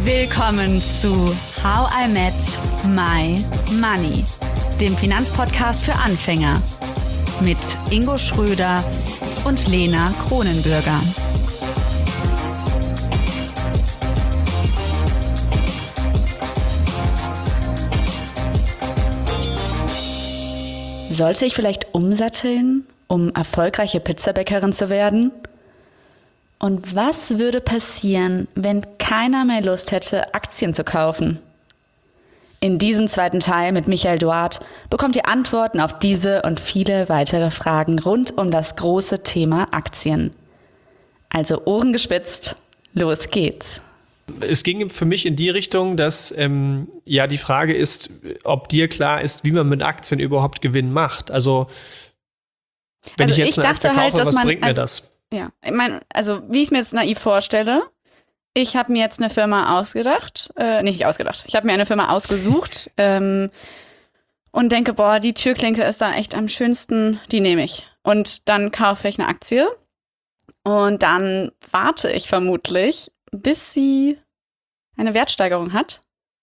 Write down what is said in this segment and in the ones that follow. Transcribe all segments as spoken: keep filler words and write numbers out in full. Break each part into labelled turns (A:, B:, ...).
A: Willkommen zu How I Met My Money, dem Finanzpodcast für Anfänger mit Ingo Schröder und Lena Kronenbürger. Sollte ich vielleicht umsatteln, um erfolgreiche Pizzabäckerin zu werden? Und was würde passieren, wenn keiner mehr Lust hätte, Aktien zu kaufen? In diesem zweiten Teil mit Michael Duart bekommt ihr Antworten auf diese und viele weitere Fragen rund um das große Thema Aktien. Also Ohren gespitzt, los geht's.
B: Es ging für mich in die Richtung, dass ähm, ja die Frage ist, ob dir klar ist, wie man mit Aktien überhaupt Gewinn macht. Also wenn
A: also
B: ich jetzt
A: ich
B: eine Aktie kaufe,
A: halt,
B: was
A: man,
B: bringt mir
A: also,
B: das?
A: Ja, ich meine, also wie ich es mir jetzt naiv vorstelle, ich habe mir jetzt eine Firma ausgedacht, äh, nicht ausgedacht, ich habe mir eine Firma ausgesucht ähm, und denke, boah, die Türklinke ist da echt am schönsten, die nehme ich. Und dann kaufe ich eine Aktie und dann warte ich vermutlich, bis sie eine Wertsteigerung hat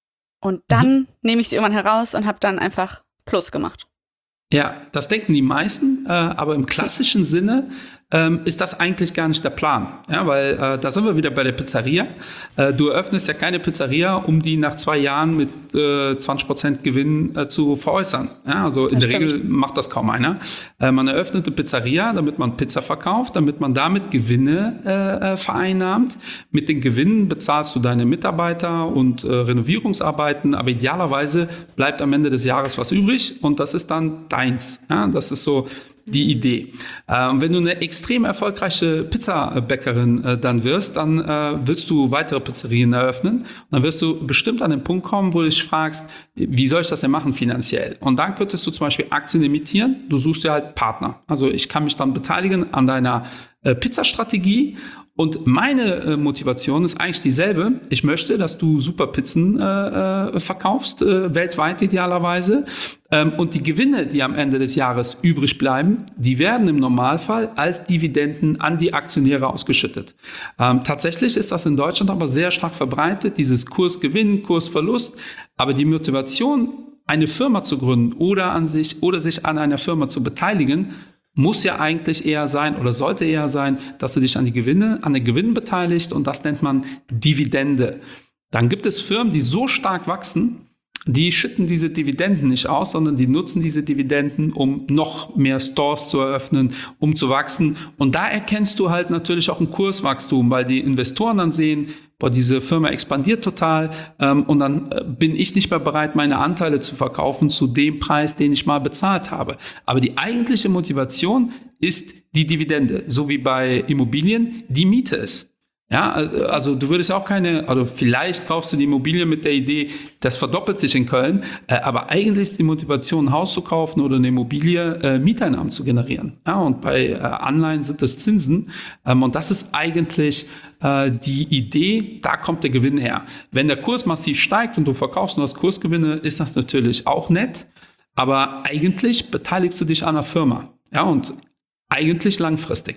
A: und dann mhm. nehme ich sie irgendwann heraus und habe dann einfach Plus gemacht.
C: Ja, das denken die meisten, äh, aber im klassischen Sinne ähm, ist das eigentlich gar nicht der Plan. Ja, weil äh, da sind wir wieder bei der Pizzeria. Äh, du eröffnest ja keine Pizzeria, um die nach zwei Jahren mit äh, zwanzig Prozent Gewinn äh, zu veräußern. Ja, also in
A: das
C: der
A: stimmt.
C: Regel macht das kaum einer. Äh, man eröffnet eine Pizzeria, damit man Pizza verkauft, damit man damit Gewinne äh, äh, vereinnahmt. Mit den Gewinnen bezahlst du deine Mitarbeiter und äh, Renovierungsarbeiten, aber idealerweise bleibt am Ende des Jahres was übrig und das ist dann deins. Ja, das ist so die Idee. Ähm, wenn du eine extrem erfolgreiche Pizzabäckerin äh, dann wirst, dann äh, willst du weitere Pizzerien eröffnen. Und dann wirst du bestimmt an den Punkt kommen, wo du dich fragst, wie soll ich das denn machen finanziell? Und dann könntest du zum Beispiel Aktien emittieren. Du suchst dir halt Partner. Also ich kann mich dann beteiligen an deiner äh, Pizzastrategie. Und meine äh, Motivation ist eigentlich dieselbe. Ich möchte, dass du super Pizzen äh, äh, verkaufst, äh, weltweit idealerweise. Ähm, und die Gewinne, die am Ende des Jahres übrig bleiben, die werden im Normalfall als Dividenden an die Aktionäre ausgeschüttet. Ähm, tatsächlich ist das in Deutschland aber sehr stark verbreitet, dieses Kursgewinn, Kursverlust. Aber die Motivation, eine Firma zu gründen oder an sich oder sich an einer Firma zu beteiligen, muss ja eigentlich eher sein oder sollte eher sein, dass du dich an die Gewinne, an den Gewinnen beteiligst und das nennt man Dividende. Dann gibt es Firmen, die so stark wachsen, die schütten diese Dividenden nicht aus, sondern die nutzen diese Dividenden, um noch mehr Stores zu eröffnen, um zu wachsen. Und da erkennst du halt natürlich auch ein Kurswachstum, weil die Investoren dann sehen, boah, diese Firma expandiert total ähm, und dann äh, bin ich nicht mehr bereit, meine Anteile zu verkaufen zu dem Preis, den ich mal bezahlt habe. Aber die eigentliche Motivation ist die Dividende, so wie bei Immobilien die Miete ist. Ja, also du würdest auch keine, also vielleicht kaufst du die Immobilie mit der Idee, das verdoppelt sich in Köln, äh, aber eigentlich ist die Motivation, ein Haus zu kaufen oder eine Immobilie, äh, Mieteinnahmen zu generieren. Ja, und bei äh, Anleihen sind das Zinsen ähm, und das ist eigentlich äh, die Idee, da kommt der Gewinn her. Wenn der Kurs massiv steigt und du verkaufst nur das Kursgewinne, ist das natürlich auch nett, aber eigentlich beteiligst du dich an einer Firma. Ja, und eigentlich langfristig.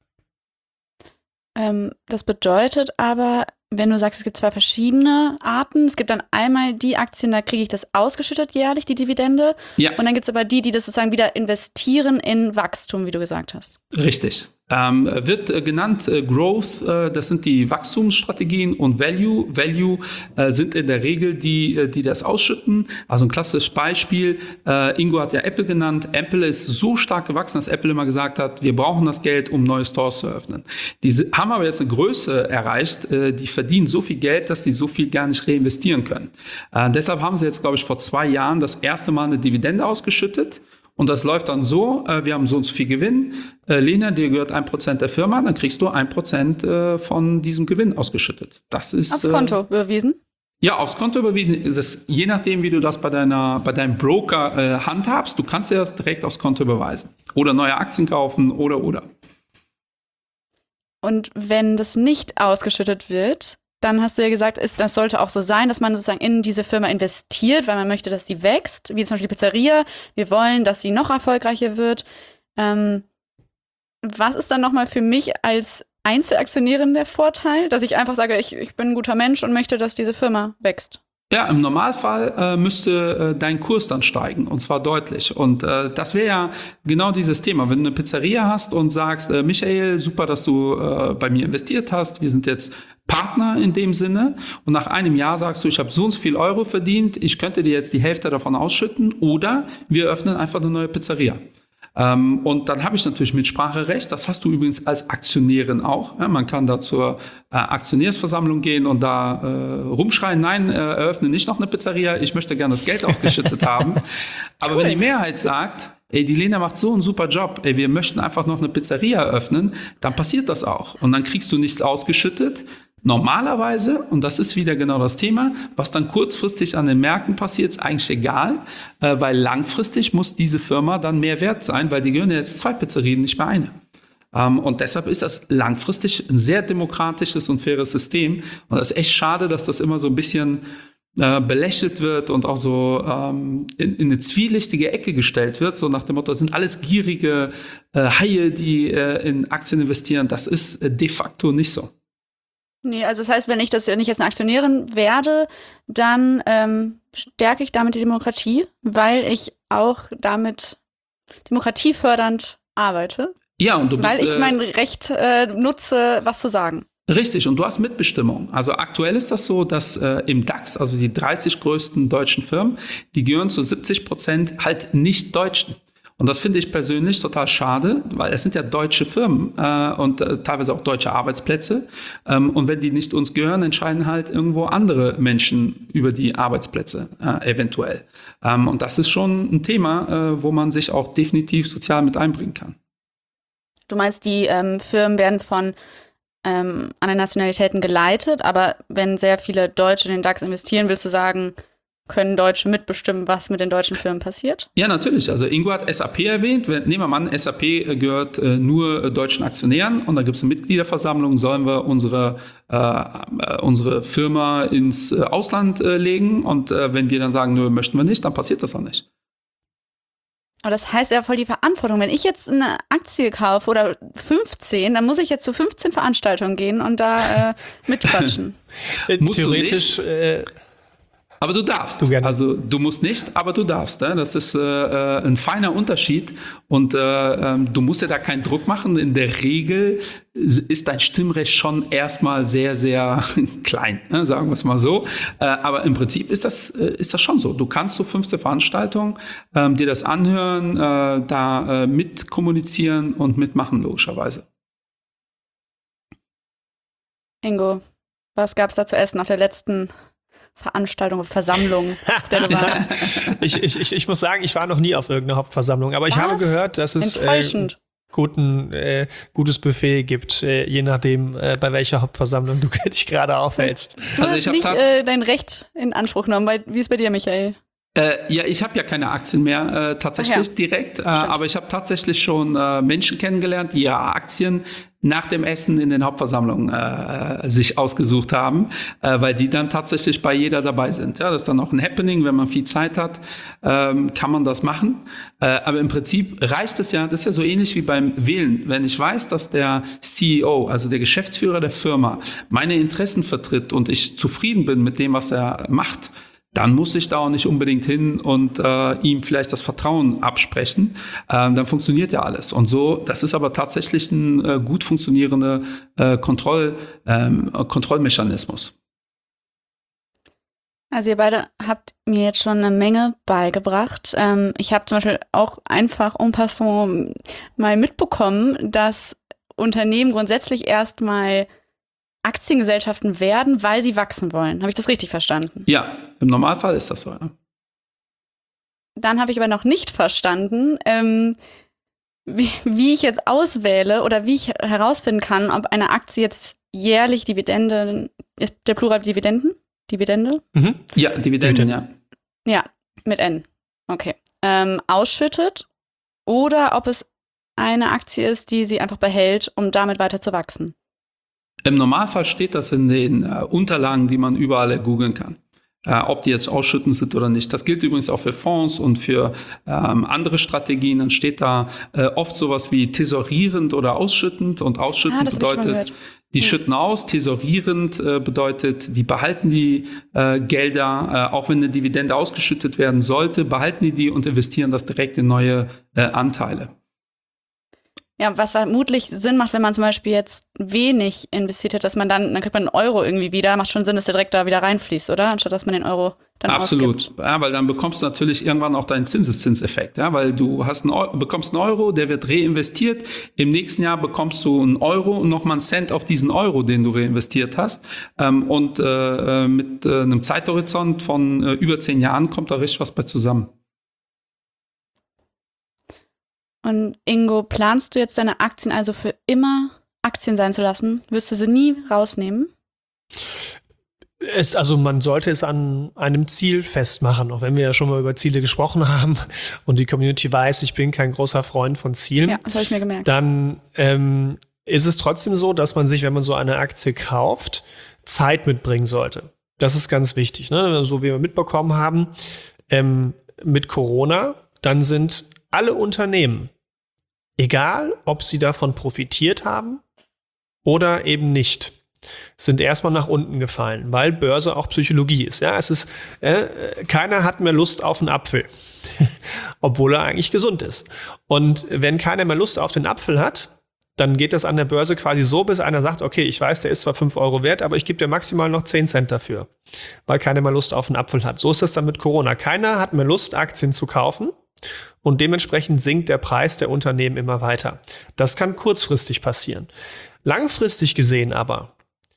A: Ähm, das bedeutet aber, wenn du sagst, es gibt zwei verschiedene Arten, es gibt dann einmal die Aktien, da kriege ich das ausgeschüttet jährlich, die Dividende.
C: Ja.
A: Und dann gibt es aber die, die das sozusagen wieder investieren in Wachstum, wie du gesagt hast.
C: Richtig. Ähm, wird äh, genannt äh, Growth, äh, das sind die Wachstumsstrategien und Value. Value äh, sind in der Regel die, äh, die das ausschütten. Also ein klassisches Beispiel, äh, Ingo hat ja Apple genannt. Apple ist so stark gewachsen, dass Apple immer gesagt hat, wir brauchen das Geld, um neue Stores zu eröffnen. Diese haben aber jetzt eine Größe erreicht, äh, die verdienen so viel Geld, dass die so viel gar nicht reinvestieren können. Äh, deshalb haben sie jetzt, glaube ich, vor zwei Jahren das erste Mal eine Dividende ausgeschüttet. Und das läuft dann so, äh, wir haben so und so viel Gewinn. Äh, Lena, dir gehört ein Prozent der Firma, dann kriegst du ein Prozent äh, von diesem Gewinn ausgeschüttet. Das ist,
A: aufs Konto äh, überwiesen?
C: Ja, aufs Konto überwiesen. Das, je nachdem, wie du das bei, deiner, bei deinem Broker äh, handhabst, du kannst dir das direkt aufs Konto überweisen. Oder neue Aktien kaufen oder, oder.
A: Und wenn das nicht ausgeschüttet wird, dann hast du ja gesagt, ist, das sollte auch so sein, dass man sozusagen in diese Firma investiert, weil man möchte, dass sie wächst, wie zum Beispiel die Pizzeria. Wir wollen, dass sie noch erfolgreicher wird. Ähm, was ist dann nochmal für mich als Einzelaktionärin der Vorteil, dass ich einfach sage, ich, ich bin ein guter Mensch und möchte, dass diese Firma wächst?
C: Ja, im Normalfall äh, müsste äh, dein Kurs dann steigen, und zwar deutlich. Und äh, das wäre ja genau dieses Thema. Wenn du eine Pizzeria hast und sagst, äh, Michael, super, dass du äh, bei mir investiert hast, wir sind jetzt Partner in dem Sinne, und nach einem Jahr sagst du, ich habe so und so viel Euro verdient, ich könnte dir jetzt die Hälfte davon ausschütten, oder wir öffnen einfach eine neue Pizzeria. Ähm, und dann habe ich natürlich Mitspracherecht. Das hast du übrigens als Aktionärin auch. Ja, man kann da zur äh, Aktionärsversammlung gehen und da äh, rumschreien, nein, äh, eröffne nicht noch eine Pizzeria, ich möchte gerne das Geld ausgeschüttet haben. Aber cool. Wenn die Mehrheit sagt, ey, die Lena macht so einen super Job, ey, wir möchten einfach noch eine Pizzeria eröffnen, dann passiert das auch. Und dann kriegst du nichts ausgeschüttet. Normalerweise, und das ist wieder genau das Thema, was dann kurzfristig an den Märkten passiert, ist eigentlich egal, äh, weil langfristig muss diese Firma dann mehr wert sein, weil die gehören ja jetzt zwei Pizzerien, nicht mehr eine. Ähm, und deshalb ist das langfristig ein sehr demokratisches und faires System. Und das ist echt schade, dass das immer so ein bisschen äh, belächelt wird und auch so ähm, in, in eine zwielichtige Ecke gestellt wird, so nach dem Motto, das sind alles gierige äh, Haie, die äh, in Aktien investieren. Das ist äh, de facto nicht so.
A: Nee, also das heißt, wenn ich das wenn ich jetzt eine Aktionärin werde, dann ähm, stärke ich damit die Demokratie, weil ich auch damit demokratiefördernd arbeite.
C: Ja, und du bist,
A: weil ich mein Recht äh, nutze, was zu sagen.
C: Richtig, und du hast Mitbestimmung. Also aktuell ist das so, dass äh, im DAX, also die dreißig größten deutschen Firmen, die gehören zu siebzig Prozent halt nicht Deutschen. Und das finde ich persönlich total schade, weil es sind ja deutsche Firmen äh, und äh, teilweise auch deutsche Arbeitsplätze. Ähm, und wenn die nicht uns gehören, entscheiden halt irgendwo andere Menschen über die Arbeitsplätze äh, eventuell. Ähm, und das ist schon ein Thema, äh, wo man sich auch definitiv sozial mit einbringen kann.
A: Du meinst, die ähm, Firmen werden von ähm, anderen Nationalitäten geleitet, aber wenn sehr viele Deutsche in den DAX investieren, willst du sagen, können Deutsche mitbestimmen, was mit den deutschen Firmen passiert?
C: Ja, natürlich. Also Ingo hat S A P erwähnt. Nehmen wir mal an, S A P gehört äh, nur äh, deutschen Aktionären und da gibt es eine Mitgliederversammlung. Sollen wir unsere, äh, unsere Firma ins äh, Ausland äh, legen? Und äh, wenn wir dann sagen, nö, möchten wir nicht, dann passiert das auch nicht.
A: Aber das heißt ja voll die Verantwortung. Wenn ich jetzt eine Aktie kaufe oder fünfzehn, dann muss ich jetzt zu fünfzehn Veranstaltungen gehen und da äh, mitquatschen.
B: Theoretisch... Äh
C: Aber du darfst.
B: Du gerne.
C: Also du musst nicht, aber du darfst. Ne? Das ist äh, ein feiner Unterschied. Und äh, ähm, du musst ja da keinen Druck machen. In der Regel ist dein Stimmrecht schon erstmal sehr, sehr klein, ne? Sagen wir es mal so. Äh, aber im Prinzip ist das, äh, ist das schon so. Du kannst zu fünfzehn Veranstaltungen ähm, dir das anhören, äh, da äh, mitkommunizieren und mitmachen, logischerweise.
A: Ingo, was gab es da zu essen auf der letzten Veranstaltung, Versammlung, auf der du warst?
B: ich, ich, ich, ich muss sagen, ich war noch nie auf irgendeiner Hauptversammlung, aber ich Was? habe gehört, dass es äh, guten, äh, gutes Buffet gibt, äh, je nachdem, äh, bei welcher Hauptversammlung du dich gerade aufhältst.
A: Du
C: also
A: hast nicht äh, dein Recht in Anspruch genommen. Bei, wie ist bei dir, Michael?
C: Äh, ja, ich habe ja keine Aktien mehr äh, tatsächlich ja. direkt, äh, aber ich habe tatsächlich schon äh, Menschen kennengelernt, die ja Aktien nach dem Essen in den Hauptversammlungen äh, sich ausgesucht haben, äh, weil die dann tatsächlich bei jeder dabei sind. Ja, das ist dann auch ein Happening, wenn man viel Zeit hat, ähm, kann man das machen. Äh, aber im Prinzip reicht es ja, das ist ja so ähnlich wie beim Wählen. Wenn ich weiß, dass der C E O, also der Geschäftsführer der Firma, meine Interessen vertritt und ich zufrieden bin mit dem, was er macht, dann muss ich da auch nicht unbedingt hin und äh, ihm vielleicht das Vertrauen absprechen. Ähm, dann funktioniert ja alles. Und so, das ist aber tatsächlich ein äh, gut funktionierender äh, Kontroll, ähm, Kontrollmechanismus.
A: Also ihr beide habt mir jetzt schon eine Menge beigebracht. Ähm, ich habe zum Beispiel auch einfach en passant mal mitbekommen, dass Unternehmen grundsätzlich erstmal Aktiengesellschaften werden, weil sie wachsen wollen. Habe ich das richtig verstanden?
C: Ja, im Normalfall ist das so. Ja.
A: Dann habe ich aber noch nicht verstanden, ähm, wie, wie ich jetzt auswähle oder wie ich herausfinden kann, ob eine Aktie jetzt jährlich Dividende, ist der Plural Dividenden? Dividende?
C: Mhm. Ja, Dividenden, ja.
A: Ja, mit N. Okay. Ähm, ausschüttet oder ob es eine Aktie ist, die sie einfach behält, um damit weiter zu wachsen.
C: Im Normalfall steht das in den äh, Unterlagen, die man überall googeln kann. Äh, ob die jetzt ausschütten sind oder nicht. Das gilt übrigens auch für Fonds und für ähm, andere Strategien. Dann steht da äh, oft sowas wie tesorierend oder ausschüttend. Und ausschüttend ah, bedeutet, die hm. schütten aus. Tesorierend äh, bedeutet, die behalten die äh, Gelder, äh, auch wenn eine Dividende ausgeschüttet werden sollte, behalten die die und investieren das direkt in neue äh, Anteile.
A: Ja, was vermutlich Sinn macht, wenn man zum Beispiel jetzt wenig investiert hat, dass man dann, dann kriegt man einen Euro irgendwie wieder, macht schon Sinn, dass der direkt da wieder reinfließt, oder? Anstatt dass man den Euro dann
C: Absolut,
A: ausgibt.
C: Ja, weil dann bekommst du natürlich irgendwann auch deinen Zinseszinseffekt, ja, weil du hast einen Euro, bekommst einen Euro, der wird reinvestiert, im nächsten Jahr bekommst du einen Euro und nochmal einen Cent auf diesen Euro, den du reinvestiert hast ähm, und äh, mit äh, einem Zeithorizont von äh, über zehn Jahren kommt da richtig was bei zusammen.
A: Und Ingo, planst du jetzt deine Aktien also für immer Aktien sein zu lassen? Wirst du sie nie rausnehmen?
B: Es, also man sollte es an einem Ziel festmachen, auch wenn wir ja schon mal über Ziele gesprochen haben und die Community weiß, ich bin kein großer Freund von Zielen.
A: Ja, das habe ich mir gemerkt.
B: Dann ähm, ist es trotzdem so, dass man sich, wenn man so eine Aktie kauft, Zeit mitbringen sollte. Das ist ganz wichtig, ne? So wie wir mitbekommen haben, ähm, mit Corona, dann sind alle Unternehmen, egal ob sie davon profitiert haben oder eben nicht, sind erstmal nach unten gefallen, weil Börse auch Psychologie ist. Ja, es ist, äh, keiner hat mehr Lust auf einen Apfel, obwohl er eigentlich gesund ist. Und wenn keiner mehr Lust auf den Apfel hat, dann geht das an der Börse quasi so, bis einer sagt, okay, ich weiß, der ist zwar fünf Euro wert, aber ich gebe dir maximal noch zehn Cent dafür, weil keiner mehr Lust auf einen Apfel hat. So ist das dann mit Corona. Keiner hat mehr Lust, Aktien zu kaufen. Und dementsprechend sinkt der Preis der Unternehmen immer weiter. Das kann kurzfristig passieren. Langfristig gesehen aber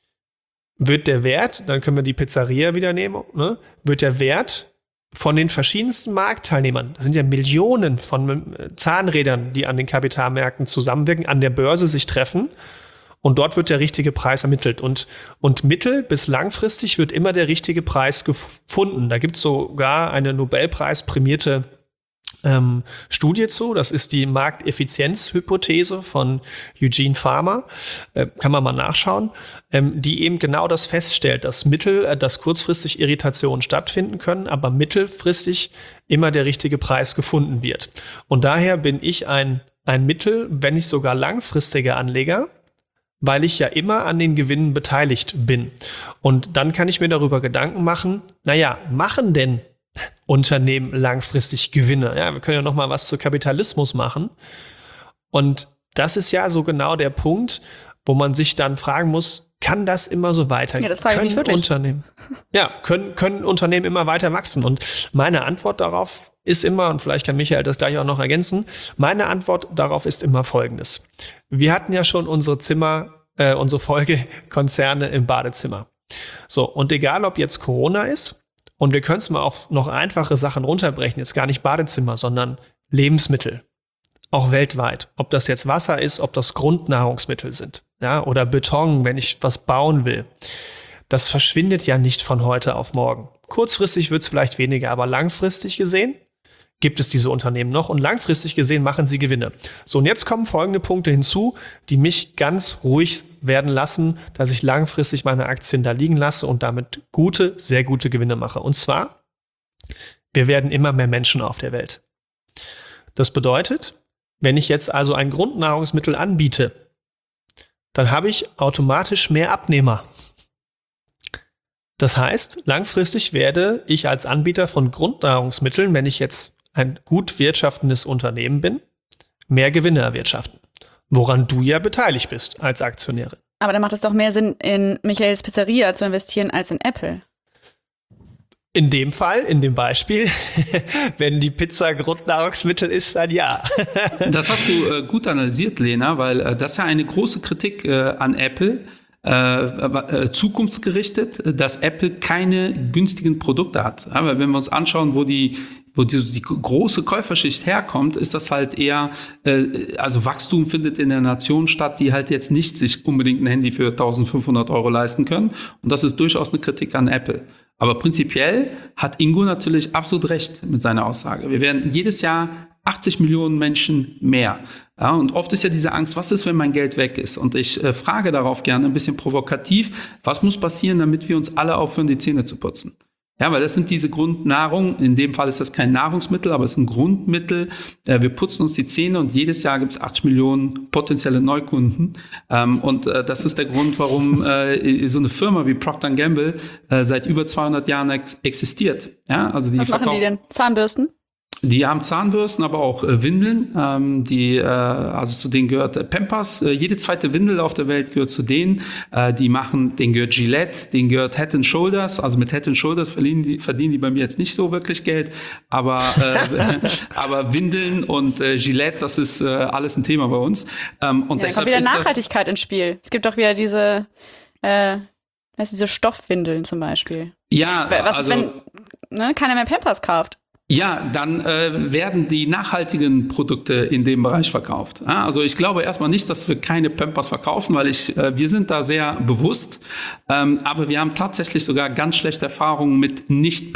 B: wird der Wert, dann können wir die Pizzeria wieder nehmen, ne, wird der Wert von den verschiedensten Marktteilnehmern, das sind ja Millionen von Zahnrädern, die an den Kapitalmärkten zusammenwirken, an der Börse sich treffen und dort wird der richtige Preis ermittelt. Und, und mittel- bis langfristig wird immer der richtige Preis gefunden. Da gibt es sogar eine Nobelpreis-prämierte Ähm, Studie zu, das ist die Markteffizienzhypothese von Eugene Farmer, äh, kann man mal nachschauen, ähm, die eben genau das feststellt, dass mittel, äh, dass kurzfristig Irritationen stattfinden können, aber mittelfristig immer der richtige Preis gefunden wird. Und daher bin ich ein, ein mittel-, wenn nicht sogar langfristiger Anleger, weil ich ja immer an den Gewinnen beteiligt bin. Und dann kann ich mir darüber Gedanken machen, naja, machen denn Unternehmen langfristig Gewinne? Ja, wir können ja noch mal was zu Kapitalismus machen. Und das ist ja so genau der Punkt, wo man sich dann fragen muss, kann das immer so weitergehen?
A: Ja, das frage ich mich wirklich.
B: Unternehmen, ja, können, können Unternehmen immer weiter wachsen? Und meine Antwort darauf ist immer, und vielleicht kann Michael das gleich auch noch ergänzen, meine Antwort darauf ist immer Folgendes. Wir hatten ja schon unsere Zimmer, äh, unsere Folge Konzerne im Badezimmer. So, und egal ob jetzt Corona ist, und wir können es mal auf noch einfache Sachen runterbrechen, jetzt gar nicht Badezimmer, sondern Lebensmittel, auch weltweit. Ob das jetzt Wasser ist, ob das Grundnahrungsmittel sind, ja, oder Beton, wenn ich was bauen will. Das verschwindet ja nicht von heute auf morgen. Kurzfristig wird es vielleicht weniger, aber langfristig gesehen gibt es diese Unternehmen noch und langfristig gesehen machen sie Gewinne. So, und jetzt kommen folgende Punkte hinzu, die mich ganz ruhig werden lassen, dass ich langfristig meine Aktien da liegen lasse und damit gute, sehr gute Gewinne mache. Und zwar, wir werden immer mehr Menschen auf der Welt. Das bedeutet, wenn ich jetzt also ein Grundnahrungsmittel anbiete, dann habe ich automatisch mehr Abnehmer. Das heißt, langfristig werde ich als Anbieter von Grundnahrungsmitteln, wenn ich jetzt ein gut wirtschaftendes Unternehmen bin, mehr Gewinne erwirtschaften, woran du ja beteiligt bist als Aktionärin.
A: Aber dann macht es doch mehr Sinn, in Michaels Pizzeria zu investieren als in Apple.
B: In dem Fall, in dem Beispiel, wenn die Pizza Grundnahrungsmittel ist, dann ja.
C: Das hast du äh, gut analysiert, Lena, weil äh, das ist ja eine große Kritik äh, an Apple, äh, äh, zukunftsgerichtet, dass Apple keine günstigen Produkte hat. Aber wenn wir uns anschauen, wo die wo die, die große Käuferschicht herkommt, ist das halt eher, äh, also Wachstum findet in der Nation statt, die halt jetzt nicht sich unbedingt ein Handy für eintausendfünfhundert Euro leisten können. Und das ist durchaus eine Kritik an Apple. Aber prinzipiell hat Ingo natürlich absolut recht mit seiner Aussage. Wir werden jedes Jahr achtzig Millionen Menschen mehr. Ja, und oft ist ja diese Angst, was ist, wenn mein Geld weg ist? Und ich äh, frage darauf gerne ein bisschen provokativ, was muss passieren, damit wir uns alle aufhören, die Zähne zu putzen? Ja, weil das sind diese Grundnahrung. In dem Fall ist das kein Nahrungsmittel, aber es ist ein Grundmittel. Äh, wir putzen uns die Zähne und jedes Jahr gibt es achtzig Millionen potenzielle Neukunden. Ähm, und äh, das ist der Grund, warum äh, so eine Firma wie Procter and Gamble äh, seit über zweihundert Jahren ex- existiert. Ja, also die
A: Was machen die denn? Zahnbürsten?
C: Die haben Zahnbürsten, aber auch äh, Windeln. Ähm, die, äh, also zu denen gehört äh, Pampers. Äh, jede zweite Windel auf der Welt gehört zu denen. Äh, die machen, denen gehört Gillette, denen gehört Head and Shoulders. Also mit Head and Shoulders verdienen die, verdienen die bei mir jetzt nicht so wirklich Geld. Aber, äh, aber Windeln und äh, Gillette, das ist äh, alles ein Thema bei uns. Ähm, und
A: ja,
C: deshalb
A: kommt wieder
C: ist
A: Nachhaltigkeit ins Spiel. Es gibt doch wieder diese, äh, was, diese Stoffwindeln zum Beispiel.
C: Ja,
A: was
C: also,
A: ist, wenn ne, keiner mehr Pampers kauft?
C: Ja, dann äh, werden die nachhaltigen Produkte in dem Bereich verkauft. Ja, also ich glaube erstmal nicht, dass wir keine Pampers verkaufen, weil ich, äh, wir sind da sehr bewusst. Ähm, aber wir haben tatsächlich sogar ganz schlechte Erfahrungen mit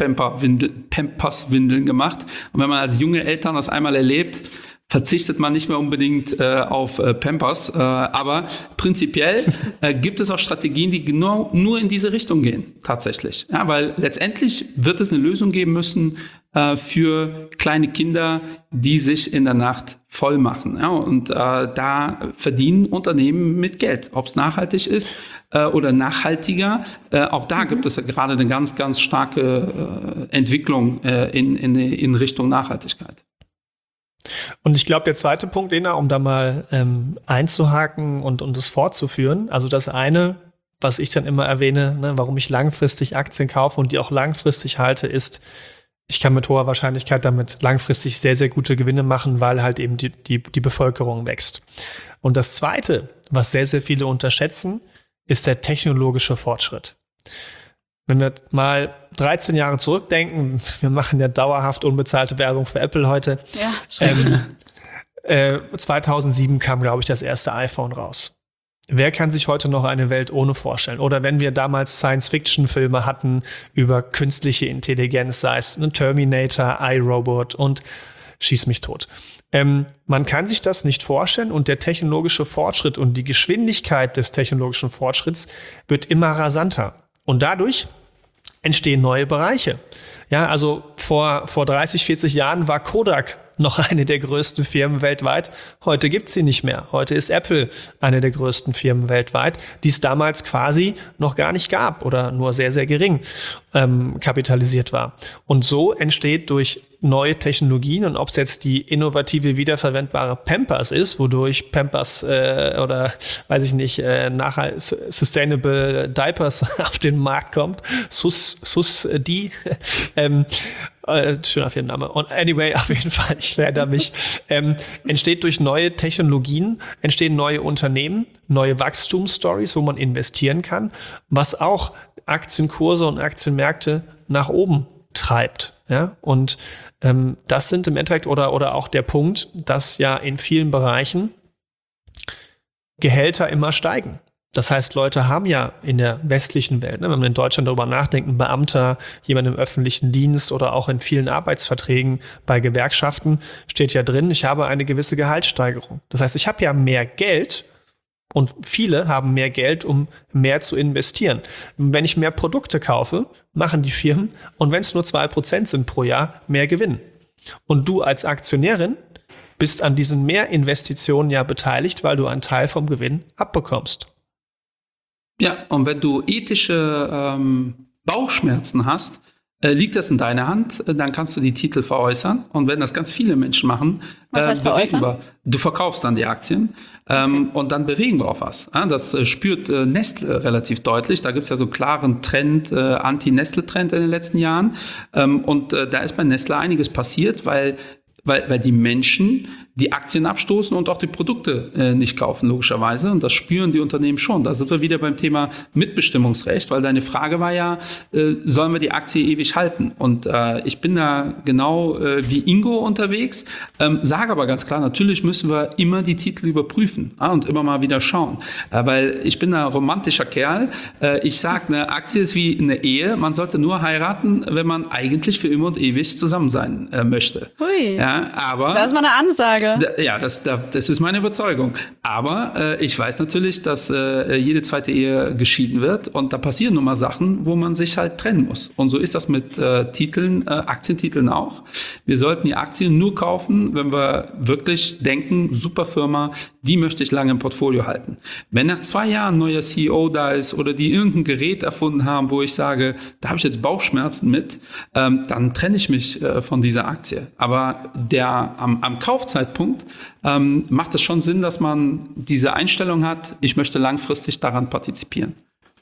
C: Nicht-Pampers-Windeln gemacht. Und wenn man als junge Eltern das einmal erlebt, verzichtet man nicht mehr unbedingt äh, auf äh, Pampers. Äh, aber prinzipiell äh, gibt es auch Strategien, die genau nur in diese Richtung gehen, tatsächlich. Ja, weil letztendlich wird es eine Lösung geben müssen äh, für kleine Kinder, die sich in der Nacht voll machen. Ja, und äh, da verdienen Unternehmen mit Geld. Ob es nachhaltig ist äh, oder nachhaltiger, äh, auch da mhm. gibt es ja gerade eine ganz, ganz starke äh, Entwicklung äh, in, in, in Richtung Nachhaltigkeit.
B: Und ich glaube, der zweite Punkt, Lena, um da mal ähm, einzuhaken und, und das fortzuführen, also das eine, was ich dann immer erwähne, ne, warum ich langfristig Aktien kaufe und die auch langfristig halte, ist, ich kann mit hoher Wahrscheinlichkeit damit langfristig sehr, sehr gute Gewinne machen, weil halt eben die, die, die Bevölkerung wächst. Und das zweite, was sehr, sehr viele unterschätzen, ist der technologische Fortschritt. Wenn wir mal dreizehn Jahre zurückdenken, wir machen ja dauerhaft unbezahlte Werbung für Apple heute.
A: Ja,
B: ähm, äh, zweitausendsieben kam, glaube ich, das erste iPhone raus. Wer kann sich heute noch eine Welt ohne vorstellen? Oder wenn wir damals Science-Fiction-Filme hatten über künstliche Intelligenz, sei es ein Terminator, iRobot und schieß mich tot. Ähm, man kann sich das nicht vorstellen und der technologische Fortschritt und die Geschwindigkeit des technologischen Fortschritts wird immer rasanter. Und dadurch entstehen neue Bereiche. Ja, also vor, vor dreißig, vierzig Jahren war Kodak noch eine der größten Firmen weltweit. Heute gibt's sie nicht mehr. Heute ist Apple eine der größten Firmen weltweit, die es damals quasi noch gar nicht gab oder nur sehr, sehr gering ähm, kapitalisiert war. Und so entsteht durch neue Technologien und ob es jetzt die innovative, wiederverwendbare Pampers ist, wodurch Pampers äh, oder, weiß ich nicht, äh, nachher Sustainable Diapers auf den Markt kommt, Sus, Sus, äh, die, ähm, äh, schöner Firmenname. Und anyway, auf jeden Fall, ich lerne mich, ähm, entsteht durch neue Technologien, entstehen neue Unternehmen, neue Wachstumsstories, wo man investieren kann, was auch Aktienkurse und Aktienmärkte nach oben treibt. Ja, und ähm, das sind im Endeffekt oder, oder auch der Punkt, dass ja in vielen Bereichen Gehälter immer steigen. Das heißt, Leute haben ja in der westlichen Welt, ne, wenn man in Deutschland darüber nachdenkt, ein Beamter, jemand im öffentlichen Dienst oder auch in vielen Arbeitsverträgen bei Gewerkschaften steht ja drin, ich habe eine gewisse Gehaltssteigerung. Das heißt, ich habe ja mehr Geld und viele haben mehr Geld, um mehr zu investieren. Wenn ich mehr Produkte kaufe, machen die Firmen, und wenn es nur zwei Prozent sind pro Jahr, mehr Gewinn. Und du als Aktionärin bist an diesen Mehrinvestitionen ja beteiligt, weil du einen Teil vom Gewinn abbekommst.
C: Ja, und wenn du ethische ähm, Bauchschmerzen hast, äh, liegt das in deiner Hand, äh, dann kannst du die Titel veräußern. Und wenn das ganz viele Menschen machen,
A: was heißt
C: äh, bewegen
A: veräußern?
C: wir. Du verkaufst dann die Aktien ähm, okay. und dann bewegen wir auch was. Ja, das äh, spürt äh, Nestle relativ deutlich. Da gibt es ja so einen klaren Trend, äh, Anti-Nestle-Trend in den letzten Jahren. Ähm, und äh, da ist bei Nestle einiges passiert, weil Weil, weil die Menschen die Aktien abstoßen und auch die Produkte äh, nicht kaufen, logischerweise. Und das spüren die Unternehmen schon. Da sind wir wieder beim Thema Mitbestimmungsrecht, weil deine Frage war ja, äh, sollen wir die Aktie ewig halten? Und äh, ich bin da genau äh, wie Ingo unterwegs, ähm, sage aber ganz klar, natürlich müssen wir immer die Titel überprüfen ja, und immer mal wieder schauen. Äh, weil ich bin ein romantischer Kerl. Äh, ich sage, eine Aktie ist wie eine Ehe. Man sollte nur heiraten, wenn man eigentlich für immer und ewig zusammen sein äh, möchte.
A: Hui.
C: Ja, aber
A: das ist mal eine Ansage. Kollege.
C: Da, ja, das, da, das ist meine Überzeugung. Aber äh, ich weiß natürlich, dass äh, jede zweite Ehe geschieden wird und da passieren nun mal Sachen, wo man sich halt trennen muss. Und so ist das mit äh, Titeln, äh, Aktientiteln auch. Wir sollten die Aktien nur kaufen, wenn wir wirklich denken, super Firma, die möchte ich lange im Portfolio halten. Wenn nach zwei Jahren ein neuer C E O da ist oder die irgendein Gerät erfunden haben, wo ich sage, da habe ich jetzt Bauchschmerzen mit, ähm, dann trenne ich mich äh, von dieser Aktie. Aber der am, am Kaufzeitpunkt ähm, macht es schon Sinn, dass man diese Einstellung hat, ich möchte langfristig daran partizipieren.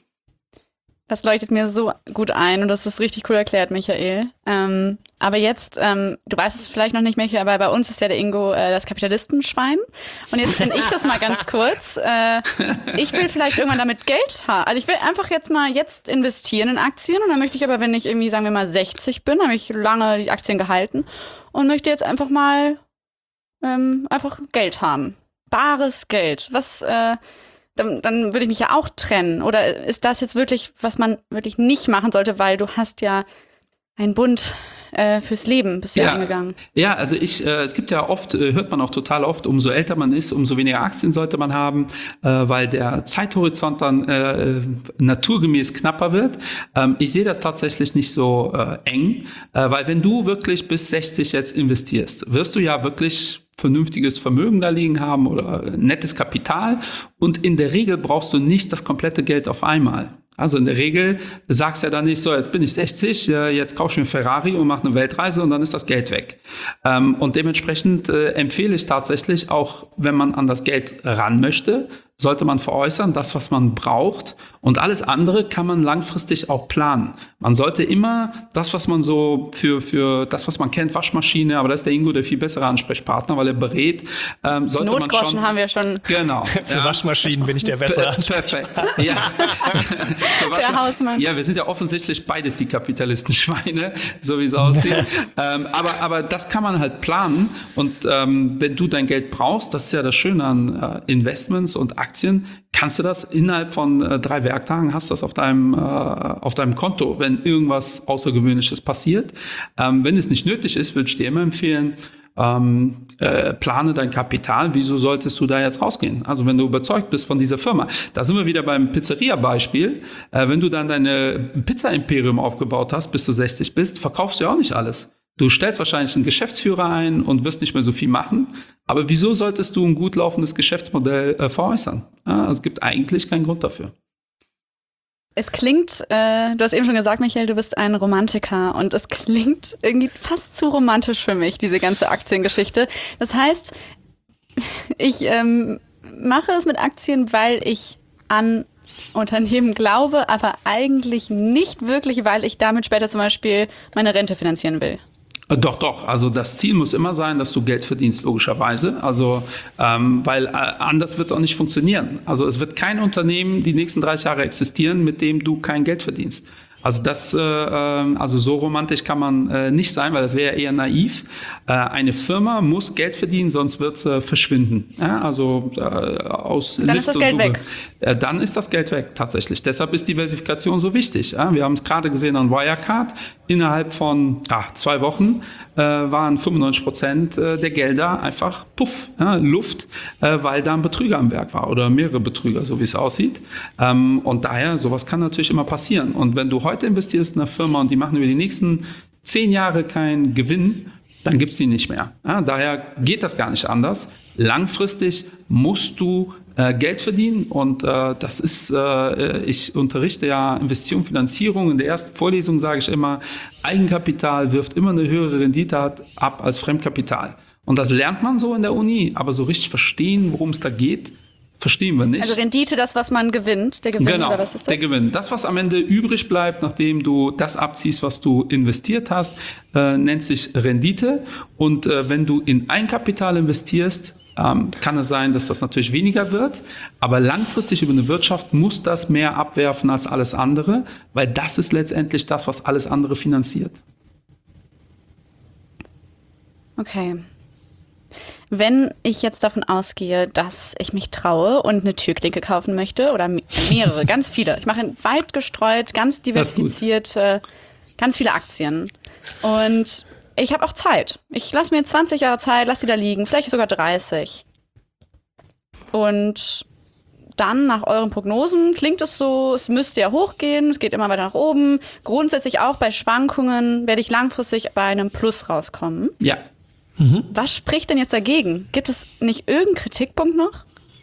A: Das leuchtet mir so gut ein und das ist richtig cool erklärt, Michael. Ähm, aber jetzt, ähm, du weißt es vielleicht noch nicht, Michael, aber bei uns ist ja der Ingo äh, das Kapitalistenschwein. Und jetzt bin ich das mal ganz kurz. Äh, ich will vielleicht irgendwann damit Geld haben. Also ich will einfach jetzt mal jetzt investieren in Aktien und dann möchte ich aber, wenn ich irgendwie, sagen wir mal, sechzig bin, habe ich lange die Aktien gehalten und möchte jetzt einfach mal ähm, einfach Geld haben. Bares Geld. Was, äh, Dann, dann würde ich mich ja auch trennen. Oder ist das jetzt wirklich, was man wirklich nicht machen sollte, weil du hast ja einen Bund äh, fürs Leben, bist du ja eingegangen.
C: Ja, also ich, äh, es gibt ja oft, äh, hört man auch total oft, umso älter man ist, umso weniger Aktien sollte man haben, äh, weil der Zeithorizont dann äh, naturgemäß knapper wird. Ähm, ich sehe das tatsächlich nicht so äh, eng, äh, weil wenn du wirklich bis sechzig jetzt investierst, wirst du ja wirklich vernünftiges Vermögen da liegen haben oder nettes Kapital und in der Regel brauchst du nicht das komplette Geld auf einmal. Also in der Regel sagst du ja dann nicht so, jetzt bin ich sechzig, jetzt kaufe ich mir einen Ferrari und mache eine Weltreise und dann ist das Geld weg. Und dementsprechend empfehle ich tatsächlich auch, wenn man an das Geld ran möchte, sollte man veräußern, das, was man braucht. Und alles andere kann man langfristig auch planen. Man sollte immer das, was man so für, für das, was man kennt, Waschmaschine, aber da ist der Ingo der viel bessere Ansprechpartner, weil er berät, ähm, sollte man schon...
A: Notgroschen haben wir schon.
C: Genau.
B: Für ja. Waschmaschinen bin ich der bessere Ansprechpartner.
C: Perfekt. Ja.
A: Der Hausmann.
C: Ja, wir sind ja offensichtlich beides die Kapitalistenschweine, so wie es aussieht. ähm, aber, aber das kann man halt planen. Und ähm, wenn du dein Geld brauchst, das ist ja das Schöne an äh, Investments und Aktien, kannst du das innerhalb von äh, drei Werktagen, hast das auf deinem, äh, auf deinem Konto, wenn irgendwas Außergewöhnliches passiert. Ähm, wenn es nicht nötig ist, würde ich dir immer empfehlen, ähm, äh, plane dein Kapital. Wieso solltest du da jetzt rausgehen? Also wenn du überzeugt bist von dieser Firma. Da sind wir wieder beim Pizzeria-Beispiel. Äh, wenn du dann deine Pizza-Imperium aufgebaut hast, bis du sechzig bist, verkaufst du ja auch nicht alles. Du stellst wahrscheinlich einen Geschäftsführer ein und wirst nicht mehr so viel machen. Aber wieso solltest du ein gut laufendes Geschäftsmodell äh, veräußern? Ja, also es gibt eigentlich keinen Grund dafür.
A: Es klingt, äh, du hast eben schon gesagt, Michael, du bist ein Romantiker und es klingt irgendwie fast zu romantisch für mich, diese ganze Aktiengeschichte. Das heißt, ich ähm, mache es mit Aktien, weil ich an Unternehmen glaube, aber eigentlich nicht wirklich, weil ich damit später zum Beispiel meine Rente finanzieren will.
C: Doch, doch. Also das Ziel muss immer sein, dass du Geld verdienst, logischerweise. Also, ähm, weil äh, anders wird es auch nicht funktionieren. Also es wird kein Unternehmen die nächsten dreißig Jahre existieren, mit dem du kein Geld verdienst. Also das, äh, also so romantisch kann man äh, nicht sein, weil das wäre eher naiv. Äh, eine Firma muss Geld verdienen, sonst wird sie äh, verschwinden. Ja, also äh, aus
A: dann
C: Lift
A: ist das Geld
C: Lupe.
A: weg.
C: Äh, dann ist das Geld weg, tatsächlich. Deshalb ist Diversifikation so wichtig. Ja? Wir haben es gerade gesehen an Wirecard. Innerhalb von ach, zwei Wochen äh, waren fünfundneunzig Prozent äh, der Gelder einfach puff, ja, Luft, äh, weil da ein Betrüger am Werk war oder mehrere Betrüger, so wie es aussieht. Ähm, und daher, sowas kann natürlich immer passieren. Und wenn du heute investierst in eine Firma und die machen über die nächsten zehn Jahre keinen Gewinn, dann gibt's die nicht mehr. Ja, daher geht das gar nicht anders. Langfristig musst du äh, Geld verdienen und äh, das ist, äh, ich unterrichte ja Investition, Finanzierung. In der ersten Vorlesung sage ich immer, Eigenkapital wirft immer eine höhere Rendite ab als Fremdkapital. Und das lernt man so in der Uni, aber so richtig verstehen, worum es da geht, verstehen wir nicht.
A: Also Rendite, das, was man gewinnt, der Gewinn,
C: genau,
A: oder was ist das?
C: Der Gewinn. Das, was am Ende übrig bleibt, nachdem du das abziehst, was du investiert hast, äh, nennt sich Rendite. Und äh, wenn du in Eigenkapital investierst, ähm, kann es sein, dass das natürlich weniger wird. Aber langfristig über eine Wirtschaft muss das mehr abwerfen als alles andere, weil das ist letztendlich das, was alles andere finanziert.
A: Okay. Wenn ich jetzt davon ausgehe, dass ich mich traue und eine Türklinke kaufen möchte oder mehrere, ganz viele. Ich mache weit gestreut, ganz diversifiziert, äh, ganz viele Aktien. Und ich habe auch Zeit. Ich lasse mir zwanzig Jahre Zeit, lass die da liegen, vielleicht sogar dreißig. Und dann nach euren Prognosen klingt es so, es müsste ja hochgehen, es geht immer weiter nach oben. Grundsätzlich auch bei Schwankungen werde ich langfristig bei einem Plus rauskommen.
C: Ja.
A: Mhm. Was spricht denn jetzt dagegen? Gibt es nicht irgendeinen Kritikpunkt noch?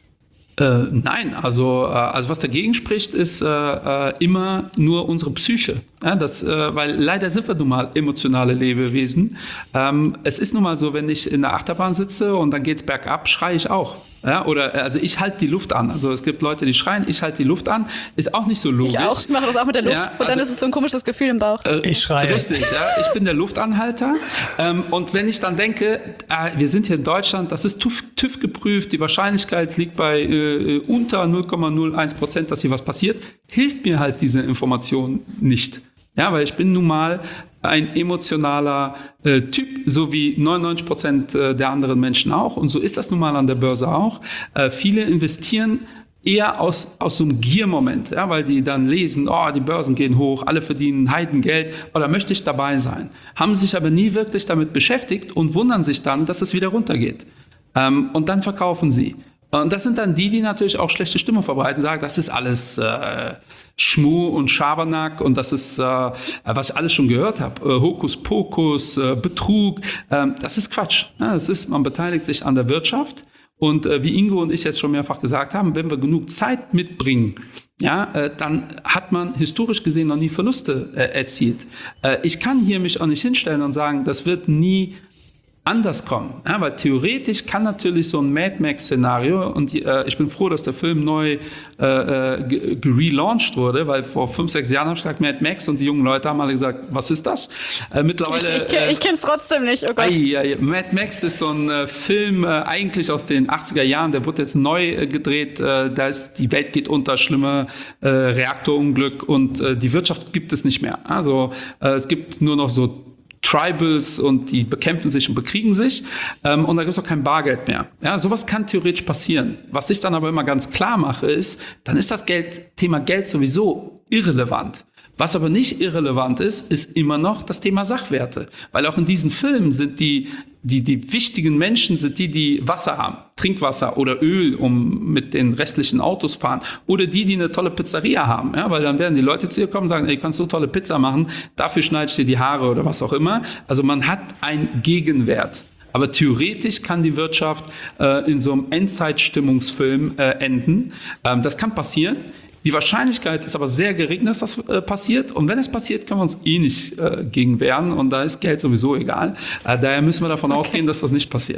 C: Äh, nein, also, äh, also was dagegen spricht, ist äh, äh, immer nur unsere Psyche. Ja, das, äh, weil leider sind wir nun mal emotionale Lebewesen. Ähm, es ist nun mal so, wenn ich in der Achterbahn sitze und dann geht's bergab, schreie ich auch. Ja, oder also ich halte die Luft an. Also es gibt Leute, die schreien, ich halte die Luft an. Ist auch nicht so logisch.
A: Ich auch, ich mache das auch mit der Luft.
C: Ja,
A: und dann
C: also,
A: ist es so ein komisches Gefühl im Bauch.
C: Äh,
B: ich schreie.
C: Richtig, ja. Ich bin der Luftanhalter. Ähm, und wenn ich dann denke, äh, wir sind hier in Deutschland, das ist TÜV, TÜV geprüft, die Wahrscheinlichkeit liegt bei äh, unter null Komma null eins Prozent, dass hier was passiert, hilft mir halt diese Information nicht. Ja, weil ich bin nun mal ein emotionaler äh, Typ, so wie neunundneunzig Prozent äh, der anderen Menschen auch. Und so ist das nun mal an der Börse auch. Äh, viele investieren eher aus, aus so einem Gier-Moment, ja, weil die dann lesen, oh, die Börsen gehen hoch, alle verdienen Heidengeld, oder möchte ich dabei sein? Haben sich aber nie wirklich damit beschäftigt und wundern sich dann, dass es wieder runtergeht. Ähm, und dann verkaufen sie. Und das sind dann die, die natürlich auch schlechte Stimmung verbreiten, sagen, das ist alles äh, Schmuh und Schabernack und das ist, äh, was ich alles schon gehört habe, äh, Hokuspokus, äh, Betrug, äh, das ist Quatsch. Ja, das ist, man beteiligt sich an der Wirtschaft und äh, wie Ingo und ich jetzt schon mehrfach gesagt haben, wenn wir genug Zeit mitbringen, ja, äh, dann hat man historisch gesehen noch nie Verluste äh, erzielt. Äh, ich kann hier mich auch nicht hinstellen und sagen, das wird nie anders kommen. Ja, weil theoretisch kann natürlich so ein Mad Max-Szenario, und äh, ich bin froh, dass der Film neu äh, ge- gelauncht wurde, weil vor fünf, sechs Jahren habe ich gesagt Mad Max und die jungen Leute haben alle gesagt, was ist das? Äh, mittlerweile.
A: Ich, ich, äh, ich kenne es trotzdem nicht, oh Gott.
C: Ai, ai, Mad Max ist so ein äh, Film äh, eigentlich aus den achtziger Jahren, der wurde jetzt neu äh, gedreht, äh, da ist die Welt geht unter, schlimme äh, Reaktorunglück und äh, die Wirtschaft gibt es nicht mehr. Also äh, es gibt nur noch so Tribals und die bekämpfen sich und bekriegen sich ähm, und da gibt es auch kein Bargeld mehr. Ja, sowas kann theoretisch passieren. Was ich dann aber immer ganz klar mache ist, dann ist das Geld, Thema Geld sowieso irrelevant. Was aber nicht irrelevant ist, ist immer noch das Thema Sachwerte. Weil auch in diesen Filmen sind die, die, die wichtigen Menschen sind die, die Wasser haben. Trinkwasser oder Öl, um mit den restlichen Autos fahren. Oder die, die eine tolle Pizzeria haben. Ja, weil dann werden die Leute zu ihr kommen und sagen, ey, kannst du tolle Pizza machen? Dafür schneide ich dir die Haare oder was auch immer. Also man hat einen Gegenwert. Aber theoretisch kann die Wirtschaft äh, in so einem Endzeitstimmungsfilm äh, enden. Ähm, das kann passieren. Die Wahrscheinlichkeit ist aber sehr gering, dass das äh, passiert. Und wenn es passiert, können wir uns eh nicht äh, gegen wehren. Und da ist Geld sowieso egal. Äh, daher müssen wir davon okay. ausgehen, dass das nicht passiert.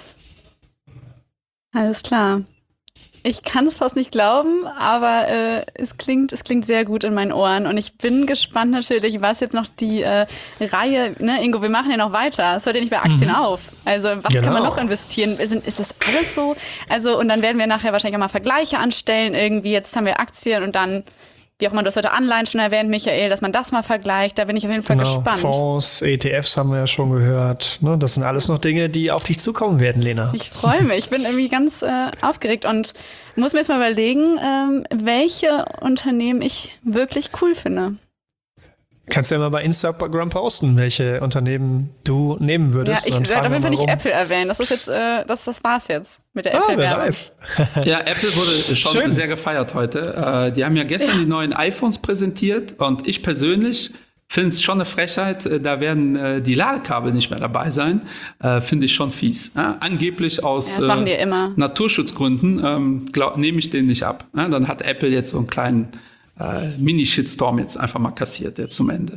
A: Alles klar. Ich kann es fast nicht glauben, aber äh, es klingt, es klingt sehr gut in meinen Ohren. Und ich bin gespannt natürlich, was jetzt noch die äh, Reihe, ne, Ingo, wir machen ja noch weiter. Es hört ja nicht bei Aktien mhm. auf. Also was genau. kann man noch investieren? Ist, ist das alles so? Also und dann werden wir nachher wahrscheinlich auch mal Vergleiche anstellen. Irgendwie jetzt haben wir Aktien und dann, wie auch immer, du hast heute Anleihen schon erwähnt, Michael, dass man das mal vergleicht. Da bin ich auf jeden Fall genau. gespannt.
B: Fonds, E T Fs haben wir ja schon gehört. Ne? Das sind alles noch Dinge, die auf dich zukommen werden, Lena.
A: Ich freue mich. Ich bin irgendwie ganz äh, aufgeregt und muss mir jetzt mal überlegen, ähm, welche Unternehmen ich wirklich cool finde.
B: Kannst du ja mal bei Instagram posten, welche Unternehmen du nehmen würdest.
A: Ja, ich werde auf jeden Fall nicht Apple erwähnen. Das ist jetzt, äh, das, das war's jetzt mit der
B: ah,
A: Apple-Werbung.
B: Nice.
C: Ja, Apple wurde schon Schön. sehr gefeiert heute. Äh, die haben ja gestern die neuen iPhones präsentiert und ich persönlich finde es schon eine Frechheit. Da werden äh, die Ladekabel nicht mehr dabei sein. Äh, finde ich schon fies. Ja, angeblich aus
A: ja, das machen die
C: äh,
A: immer.
C: Naturschutzgründen ähm, nehme ich den nicht ab. Ja, dann hat Apple jetzt so einen kleinen äh, Mini-Shitstorm jetzt einfach mal kassiert, jetzt zum Ende.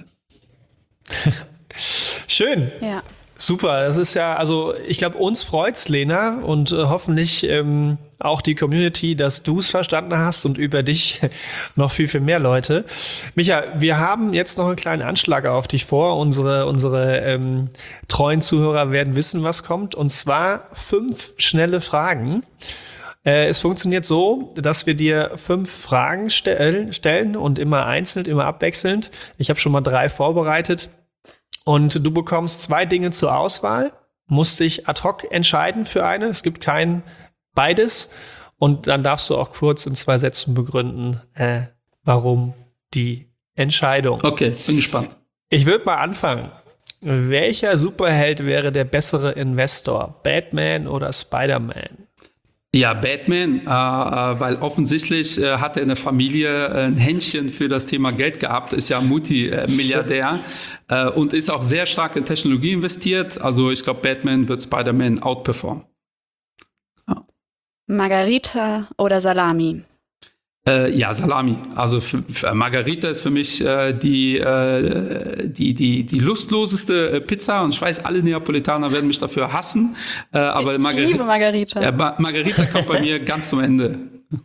B: Schön.
A: Ja.
B: Super, das ist ja, also ich glaube, uns freut's, Lena, und äh, hoffentlich ähm, auch die Community, dass du es verstanden hast und über dich noch viel, viel mehr Leute. Micha, wir haben jetzt noch einen kleinen Anschlag auf dich vor. Unsere, unsere ähm, treuen Zuhörer werden wissen, was kommt, und zwar fünf schnelle Fragen. Äh, es funktioniert so, dass wir dir fünf Fragen stell- stellen und immer einzeln, immer abwechselnd. Ich habe schon mal drei vorbereitet. Und du bekommst zwei Dinge zur Auswahl, musst dich ad hoc entscheiden für eine. Es gibt kein beides. Und dann darfst du auch kurz in zwei Sätzen begründen, äh, warum die Entscheidung.
C: Okay, bin gespannt.
B: Ich würde mal anfangen. Welcher Superheld wäre der bessere Investor? Batman oder Spider-Man?
C: Ja, Batman, äh, weil offensichtlich äh, hat er in der Familie äh, ein Händchen für das Thema Geld gehabt, ist ja Multimilliardär äh, und ist auch sehr stark in Technologie investiert. Also ich glaube, Batman wird Spider-Man outperformen. Ja.
A: Margarita oder Salami?
C: Äh, ja, Salami. Also für, für Margarita ist für mich äh, die, äh, die, die, die lustloseste äh, Pizza und ich weiß, alle Neapolitaner werden mich dafür hassen. Äh, aber
A: ich
C: Margarita,
A: liebe Margarita.
C: Ja, Ma- Margarita kommt bei mir ganz zum Ende.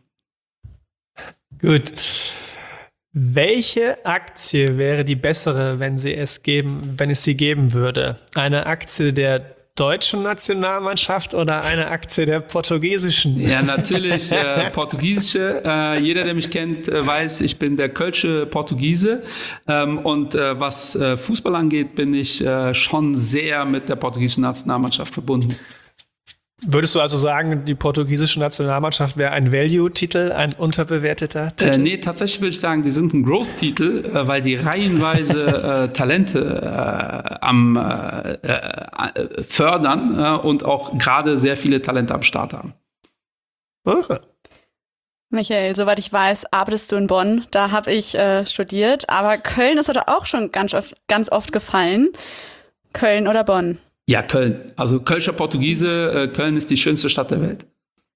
B: Gut. Welche Aktie wäre die bessere, wenn sie es geben, wenn es sie geben würde? Eine Aktie der deutschen Nationalmannschaft oder eine Aktie der portugiesischen?
C: Ja, natürlich äh, portugiesische. Äh, jeder, der mich kennt, äh, weiß, ich bin der kölsche Portugiese. Ähm, und äh, was äh, Fußball angeht, bin ich äh, schon sehr mit der portugiesischen Nationalmannschaft verbunden.
B: Würdest du also sagen, die portugiesische Nationalmannschaft wäre ein Value-Titel, ein unterbewerteter Titel?
C: Äh, nee, tatsächlich würde ich sagen, die sind ein Growth-Titel, äh, weil die reihenweise äh, Talente äh, am äh, äh, fördern äh, und auch gerade sehr viele Talente am Start haben.
B: Okay.
A: Michael, soweit ich weiß, arbeitest du in Bonn. Da habe ich äh, studiert, aber Köln ist heute auch schon ganz oft, ganz oft gefallen. Köln oder Bonn?
C: Ja, Köln. Also Kölscher Portugiese, äh, Köln ist die schönste Stadt der Welt.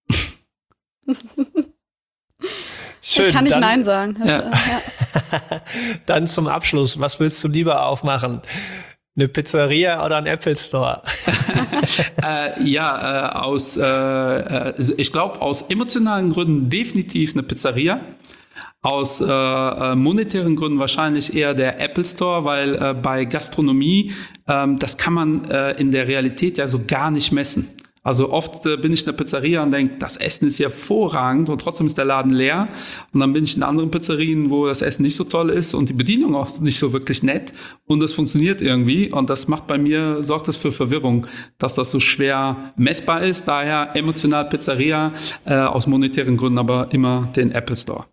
B: Schön,
A: ich kann nicht
B: dann,
A: Nein sagen.
C: Ja.
A: Ja.
B: Dann zum Abschluss, was willst du lieber aufmachen? Eine Pizzeria oder ein Apple Store?
C: äh, ja, äh, aus, äh, also ich glaube, aus emotionalen Gründen definitiv eine Pizzeria. Aus äh, monetären Gründen wahrscheinlich eher der Apple Store, weil äh, bei Gastronomie, ähm, das kann man äh, in der Realität ja so gar nicht messen. Also oft äh, bin ich in der Pizzeria und denke, das Essen ist hervorragend und trotzdem ist der Laden leer. Und dann bin ich in anderen Pizzerien, wo das Essen nicht so toll ist und die Bedienung auch nicht so wirklich nett und es funktioniert irgendwie. Und das macht bei mir, sorgt das für Verwirrung, dass das so schwer messbar ist. Daher emotional Pizzeria, äh, aus monetären Gründen aber immer den Apple Store.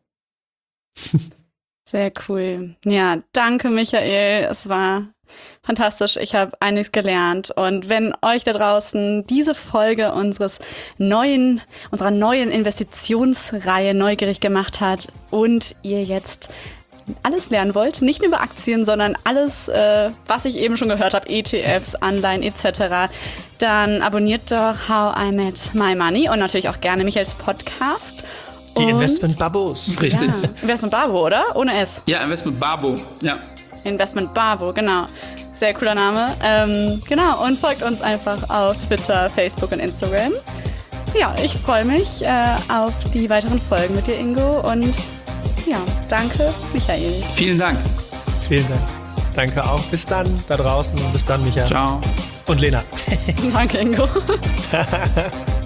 A: Sehr cool. Ja, danke Michael. Es war fantastisch. Ich habe einiges gelernt. Und wenn euch da draußen diese Folge unseres neuen, unserer neuen Investitionsreihe neugierig gemacht hat und ihr jetzt alles lernen wollt, nicht nur über Aktien, sondern alles, äh, was ich eben schon gehört habe, E T Fs, Anleihen et cetera, dann abonniert doch How I Met My Money und natürlich auch gerne Michaels Podcast.
B: Die
A: Und
B: Investment Babos.
C: Richtig.
A: Ja, Investment Babo, oder? Ohne S.
C: Ja, Investment Babo. Ja.
A: Investment Babo, genau. Sehr cooler Name. Ähm, genau, und folgt uns einfach auf Twitter, Facebook und Instagram. Ja, ich freue mich äh, auf die weiteren Folgen mit dir, Ingo. Und ja, danke, Michael.
C: Vielen Dank.
B: Vielen Dank. Danke auch. Bis dann da draußen und bis dann, Michael.
C: Ciao.
B: Und Lena.
A: Danke, Ingo.